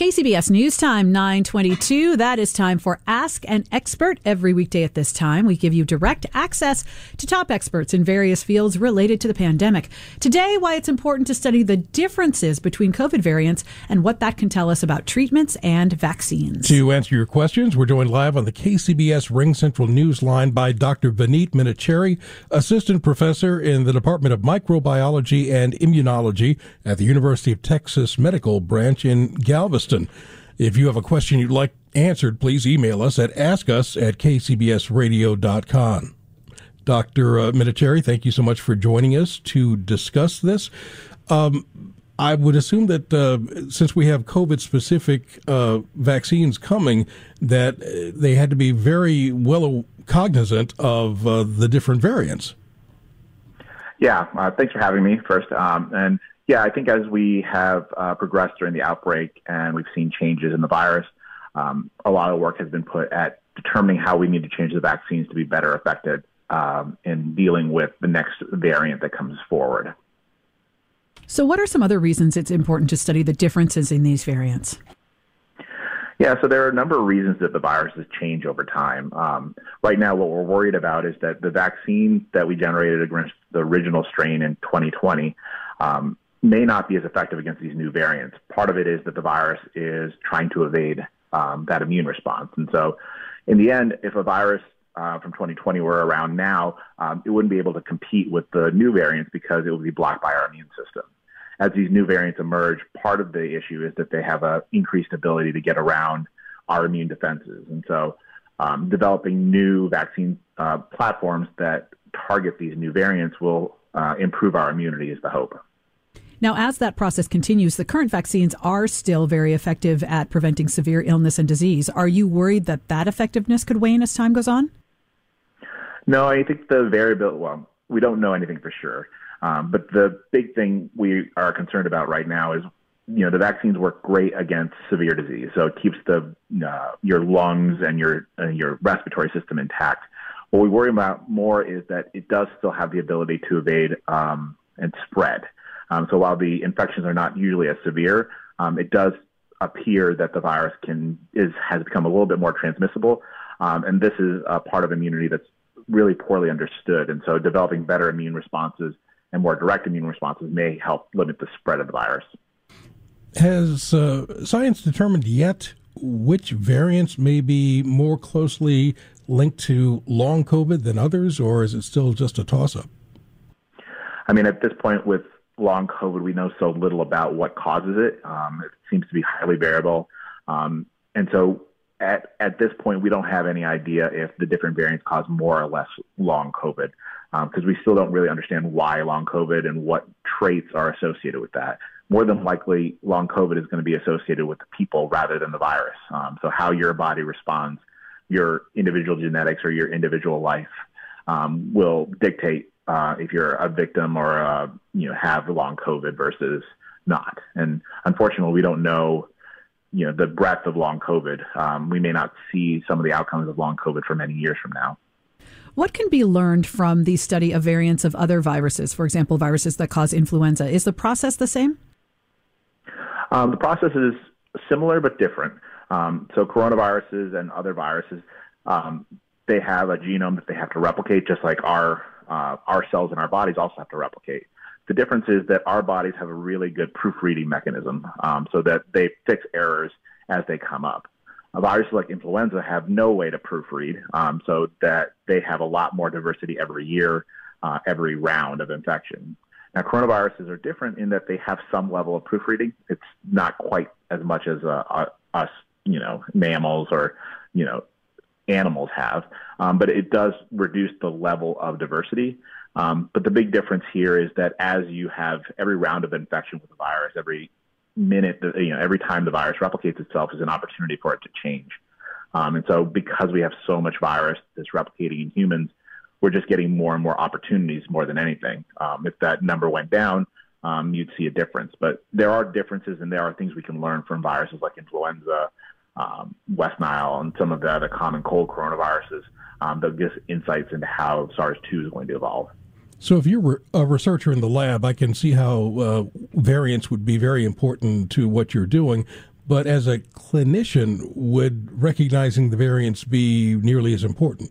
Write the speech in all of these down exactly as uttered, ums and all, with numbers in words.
K C B S News Time, nine twenty-two. That is time for Ask an Expert. Every weekday at this time, we give you direct access to top experts in various fields related to the pandemic. Today, why it's important to study the differences between COVID variants and what that can tell us about treatments and vaccines. To answer your questions, we're joined live on the K C B S Ring Central Newsline by Doctor Vineet Menachery, Assistant Professor in the Department of Microbiology and Immunology at the University of Texas Medical Branch in Galveston. If you have a question you'd like answered, please email us at askus at k c b s radio dot com. Doctor Uh, Menachery, thank you so much for joining us to discuss this. Um, I would assume that uh, since we have COVID-specific uh, vaccines coming, that uh, they had to be very well cognizant of uh, the different variants. Yeah, uh, thanks for having me first. Um, and yeah, I think as we have uh, progressed during the outbreak and we've seen changes in the virus, um, a lot of work has been put at determining how we need to change the vaccines to be better affected um, in dealing with the next variant that comes forward. So what are some other reasons it's important to study the differences in these variants? Yeah, so there are a number of reasons that the viruses change over time. Um, right now, what we're worried about is that the vaccine that we generated against the original strain in twenty twenty um, may not be as effective against these new variants. Part of it is that the virus is trying to evade um, that immune response. And so in the end, if a virus uh, from twenty twenty were around now, um, it wouldn't be able to compete with the new variants because it would be blocked by our immune system. As these new variants emerge, part of the issue is that they have an increased ability to get around our immune defenses. And so um, developing new vaccine uh, platforms that target these new variants will uh, improve our immunity is the hope. Now, as that process continues, the current vaccines are still very effective at preventing severe illness and disease. Are you worried that that effectiveness could wane as time goes on? No, I think the variability, well, we don't know anything for sure. Um, but the big thing we are concerned about right now is, you know, the vaccines work great against severe disease. So it keeps the uh, your lungs and your uh, your respiratory system intact. What we worry about more is that it does still have the ability to evade um, and spread. Um, so while the infections are not usually as severe, um, it does appear that the virus can is has become a little bit more transmissible. Um, and this is a part of immunity that's really poorly understood. And so developing better immune responses and more direct immune responses may help limit the spread of the virus. Has uh, science determined yet which variants may be more closely linked to long COVID than others, or is it still just a toss-up? I mean, at this point with long COVID, we know so little about what causes it. Um, it seems to be highly variable. Um, and so at, at this point, we don't have any idea if the different variants cause more or less long COVID. Because um, we still don't really understand why long COVID and what traits are associated with that. More than likely, long COVID is going to be associated with the people rather than the virus. Um, so how your body responds, your individual genetics or your individual life um, will dictate uh, if you're a victim or uh, you know have long COVID versus not. And unfortunately, we don't know you know the breadth of long COVID. Um, we may not see some of the outcomes of long COVID for many years from now. What can be learned from the study of variants of other viruses, for example, viruses that cause influenza? Is the process the same? Um, the process is similar but different. Um, so coronaviruses and other viruses, um, they have a genome that they have to replicate, just like our uh, our cells in our bodies also have to replicate. The difference is that our bodies have a really good proofreading mechanism um, so that they fix errors as they come up. A virus like influenza have no way to proofread, um, so that they have a lot more diversity every year, uh, every round of infection. Now, coronaviruses are different in that they have some level of proofreading. It's not quite as much as uh, uh, us, you know, mammals or, you know, animals have, um, but it does reduce the level of diversity. Um, but the big difference here is that as you have every round of infection with the virus, every minute, you know, every time the virus replicates itself is an opportunity for it to change. Um, and so because we have so much virus that's replicating in humans, we're just getting more and more opportunities more than anything. Um, if that number went down, um, you'd see a difference. But there are differences and there are things we can learn from viruses like influenza, um, West Nile, and some of the other common cold coronaviruses um, that gives insights into how SARS two is going to evolve. So if you're a researcher in the lab, I can see how uh, variants would be very important to what you're doing. But as a clinician, would recognizing the variants be nearly as important?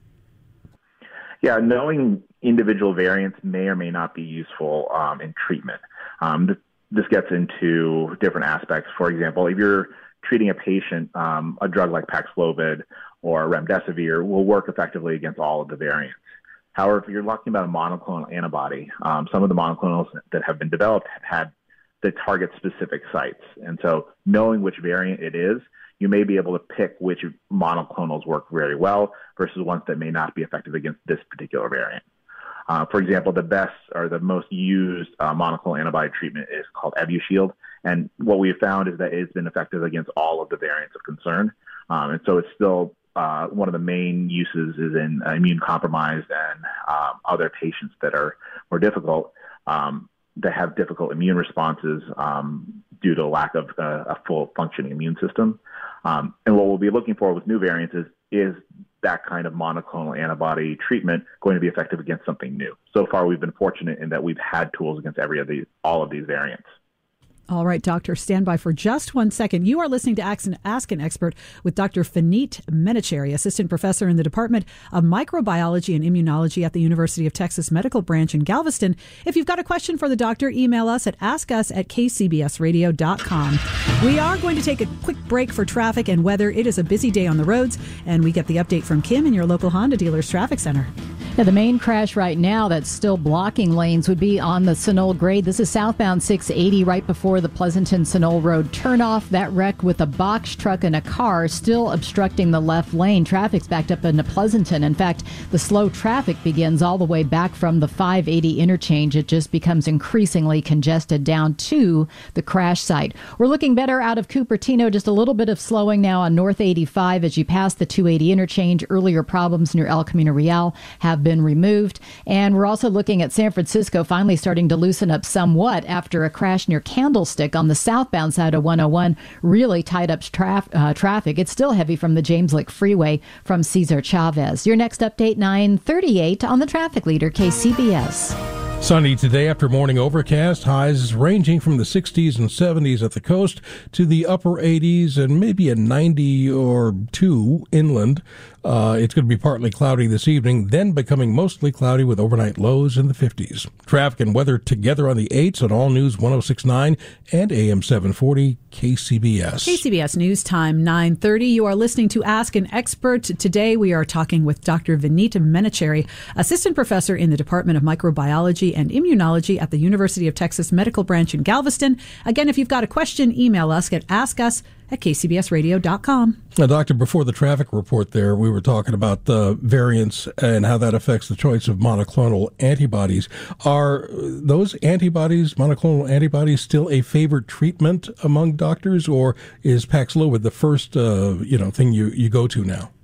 Yeah, knowing individual variants may or may not be useful um, in treatment. Um, th- this gets into different aspects. For example, if you're treating a patient, um, a drug like Paxlovid or remdesivir will work effectively against all of the variants. However, if you're talking about a monoclonal antibody, um, some of the monoclonals that have been developed have had the target specific sites. And so knowing which variant it is, you may be able to pick which monoclonals work very well versus ones that may not be effective against this particular variant. Uh, for example, the best or the most used uh, monoclonal antibody treatment is called Evusheld. And what we have found is that it's been effective against all of the variants of concern. Um, and so it's still uh, one of the main uses is in uh, immune compromised and um, other patients that are more difficult. Um, that have difficult immune responses um, due to lack of uh, a full functioning immune system. Um, and what we'll be looking for with new variants is, is that kind of monoclonal antibody treatment going to be effective against something new. So far, we've been fortunate in that we've had tools against every of these, all of these variants. All right, Doctor, stand by for just one second. You are listening to Ask an Expert with Doctor Vineet Menachery, Assistant Professor in the Department of Microbiology and Immunology at the University of Texas Medical Branch in Galveston. If you've got a question for the doctor, email us at askus at k c b s radio dot com. We are going to take a quick break for traffic and weather. It is a busy day on the roads, and we get the update from Kim in your local Honda dealer's traffic center. Yeah, the main crash right now that's still blocking lanes would be on the Sunol grade. This is southbound six eighty right before the Pleasanton-Sunol Road turnoff. That wreck with a box truck and a car still obstructing the left lane. Traffic's backed up into Pleasanton. In fact, the slow traffic begins all the way back from the five eighty interchange. It just becomes increasingly congested down to the crash site. We're looking better out of Cupertino. Just a little bit of slowing now on North eighty-five as you pass the two eighty interchange. Earlier problems near El Camino Real have been removed. And we're also looking at San Francisco finally starting to loosen up somewhat after a crash near Candlestick on the southbound side of one oh one really tied up traf- uh, traffic. It's still heavy from the James Lick Freeway from Cesar Chavez. Your next update, nine thirty-eight on the Traffic Leader, K C B S. Sunny today after morning overcast, highs ranging from the sixties and seventies at the coast to the upper eighties and maybe a ninety or two inland. Uh, it's going to be partly cloudy this evening, then becoming mostly cloudy with overnight lows in the fifties. Traffic and weather together on the eights on All News one oh six point nine and A M seven forty K C B S. K C B S News Time, nine thirty. You are listening to Ask an Expert. Today we are talking with Doctor Vineet Menachery, Assistant Professor in the Department of Microbiology and Immunology at the University of Texas Medical Branch in Galveston. Again, if you've got a question, email us at askus at k c b s radio dot com. Now, Doctor, before the traffic report there, we were talking about the variants and how that affects the choice of monoclonal antibodies. Are those antibodies, monoclonal antibodies, still a favored treatment among doctors, or is Paxlovid the first uh, you know thing you, you go to now?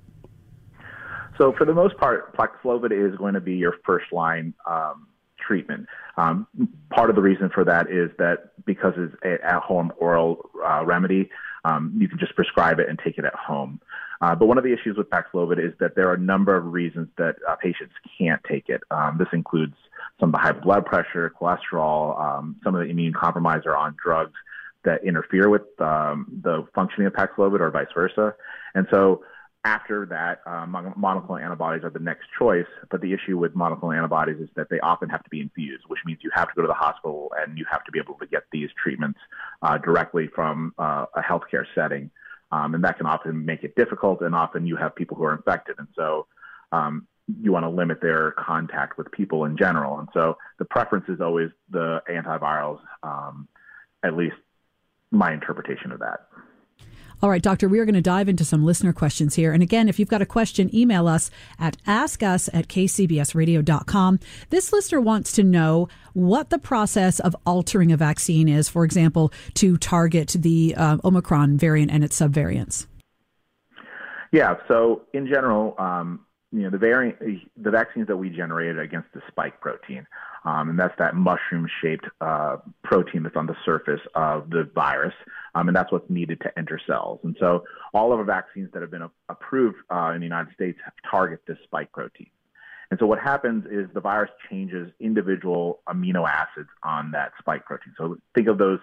So for the most part, Paxlovid is going to be your first line um, treatment. Um, part of the reason for that is that because it's an at-home oral uh, remedy, um, you can just prescribe it and take it at home. Uh, but one of the issues with Paxlovid is that there are a number of reasons that uh, patients can't take it. Um, this includes some of the high blood pressure, cholesterol, um, some of the immune compromised are on drugs that interfere with um, the functioning of Paxlovid or vice versa. And so after that, uh, monoclonal antibodies are the next choice, but the issue with monoclonal antibodies is that they often have to be infused, which means you have to go to the hospital and you have to be able to get these treatments uh, directly from uh, a healthcare setting. Um, and that can often make it difficult, and often you have people who are infected. And so um, you want to limit their contact with people in general. And so the preference is always the antivirals, um, at least my interpretation of that. All right, Doctor, we are going to dive into some listener questions here. And again, if you've got a question, email us at askus at k c b s radio dot com. This listener wants to know what the process of altering a vaccine is, for example, to target the uh, Omicron variant and its subvariants. Yeah, so in general, um, you know, the variant, the vaccines that we generated against the spike protein, um, and that's that mushroom-shaped uh, protein that's on the surface of the virus, um, and that's what's needed to enter cells. And so all of our vaccines that have been a- approved uh, in the United States target this spike protein. And so what happens is the virus changes individual amino acids on that spike protein. So think of those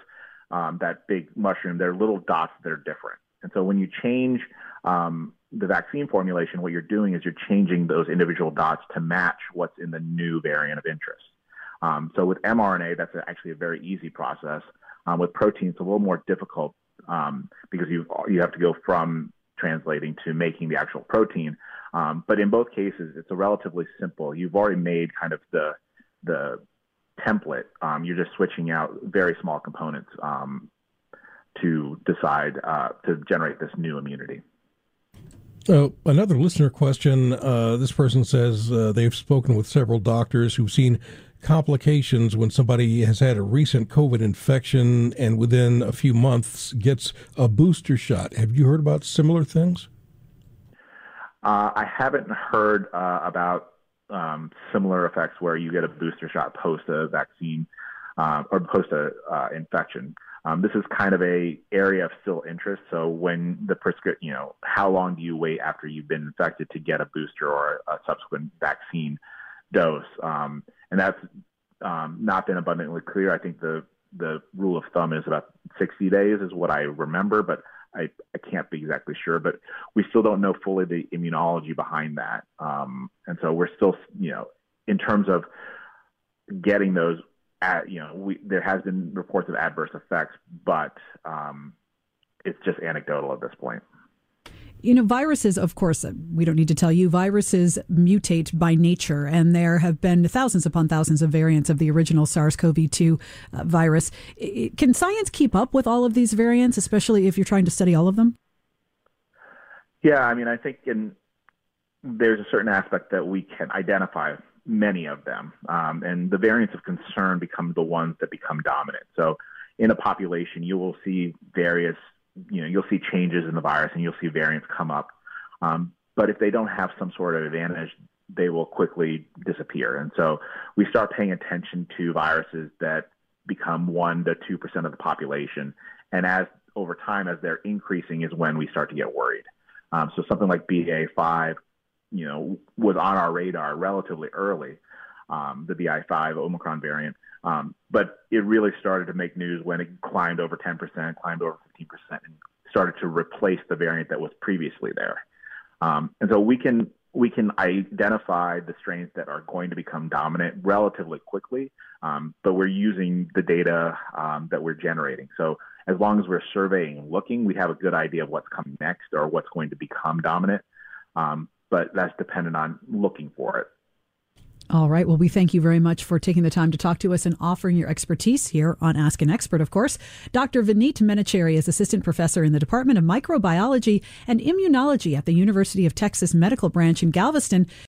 um, that big mushroom, they're little dots that are different. And so when you change um, the vaccine formulation, what you're doing is you're changing those individual dots to match what's in the new variant of interest. Um, so with mRNA, that's actually a very easy process. Um, with protein, it's a little more difficult um, because you you have to go from translating to making the actual protein. Um, but in both cases, it's a relatively simple. You've already made kind of the the template. Um, you're just switching out very small components um, to decide uh, to generate this new immunity. Uh, another listener question. Uh, this person says uh, they've spoken with several doctors who've seen complications when somebody has had a recent COVID infection and within a few months gets a booster shot. Have you heard about similar things? Uh, I haven't heard uh, about um, similar effects where you get a booster shot post a vaccine uh, or post a uh, infection. Um, this is kind of a area of still interest. So when the prescription, you know, how long do you wait after you've been infected to get a booster or a subsequent vaccine dose? Um, and that's um, not been abundantly clear. I think the the rule of thumb is about sixty days is what I remember, but I, I can't be exactly sure. But we still don't know fully the immunology behind that. Um, and so we're still, you know, in terms of getting those, at, you know, we, there has been reports of adverse effects, but um, it's just anecdotal at this point. You know, viruses, of course, we don't need to tell you, viruses mutate by nature, and there have been thousands upon thousands of variants of the original SARS-C o V two uh, virus. It, can science keep up with all of these variants, especially if you're trying to study all of them? Yeah, I mean, I think in, there's a certain aspect that we can identify many of them, um, and the variants of concern become the ones that become dominant. So in a population, you will see various you know, you'll see changes in the virus and you'll see variants come up. Um, but if they don't have some sort of advantage, they will quickly disappear. And so we start paying attention to viruses that become one to two percent of the population. And as over time, as they're increasing is when we start to get worried. Um, so something like B A five, you know, was on our radar relatively early, um, the B A five Omicron variant. Um, but it really started to make news when it climbed over ten percent, climbed over fifteen percent, and started to replace the variant that was previously there. Um, and so we can we can identify the strains that are going to become dominant relatively quickly, um, but we're using the data um, that we're generating. So as long as we're surveying and looking, we have a good idea of what's coming next or what's going to become dominant. Um, but that's dependent on looking for it. All right. Well, we thank you very much for taking the time to talk to us and offering your expertise here on Ask an Expert, of course. Doctor Vineet Menachery is assistant professor in the Department of Microbiology and Immunology at the University of Texas Medical Branch in Galveston.